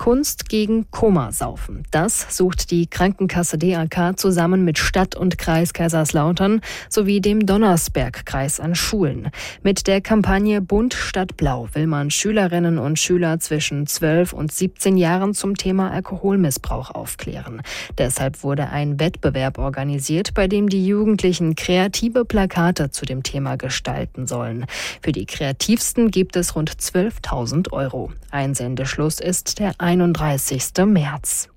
Kunst gegen Komasaufen. Das sucht die Krankenkasse DAK zusammen mit Stadt und Kreis Kaiserslautern sowie dem Donnersberg-Kreis an Schulen. Mit der Kampagne Bunt statt Blau will man Schülerinnen und Schüler zwischen 12 und 17 Jahren zum Thema Alkoholmissbrauch aufklären. Deshalb wurde ein Wettbewerb organisiert, bei dem die Jugendlichen kreative Plakate zu dem Thema gestalten sollen. Für die kreativsten gibt es rund 12.000 €. Einsendeschluss ist der 31. März.